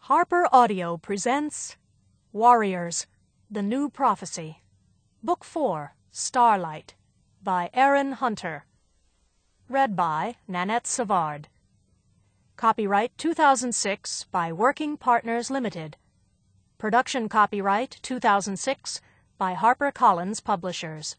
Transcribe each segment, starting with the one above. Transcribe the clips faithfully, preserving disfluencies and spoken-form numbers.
Harper Audio presents Warriors, The New Prophecy, Book four, Starlight, by Aaron Hunter. Read by Nanette Savard. Copyright two thousand six by Working Partners Limited. Production copyright two thousand six by HarperCollins Publishers.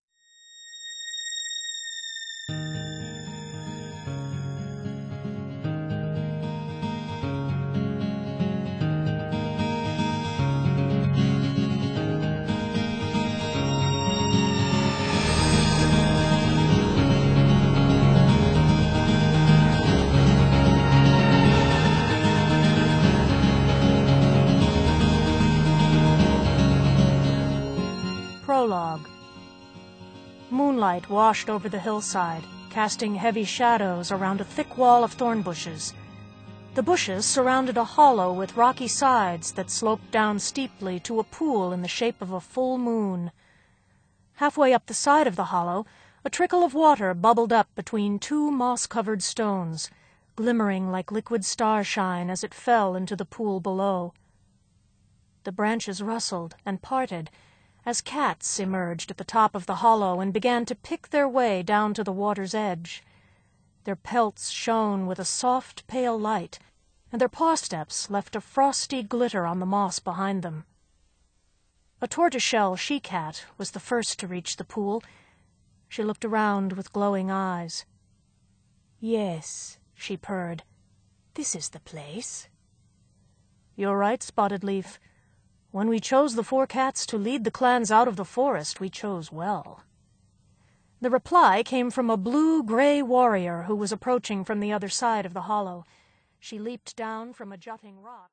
Prologue. Moonlight washed over the hillside, casting heavy shadows around a thick wall of thorn bushes. The bushes surrounded a hollow with rocky sides that sloped down steeply to a pool in the shape of a full moon. Halfway up the side of the hollow, a trickle of water bubbled up between two moss-covered stones, glimmering like liquid starshine as it fell into the pool below. The branches rustled and parted as cats emerged at the top of the hollow and began to pick their way down to the water's edge. Their pelts shone with a soft, pale light, and their paw steps left a frosty glitter on the moss behind them. A tortoiseshell she-cat was the first to reach the pool. She looked around with glowing eyes. "Yes," she purred. "This is the place." "You're right, Spotted Leaf. When we chose the four cats to lead the clans out of the forest, we chose well." The reply came from a blue-gray warrior who was approaching from the other side of the hollow. She leaped down from a jutting rock.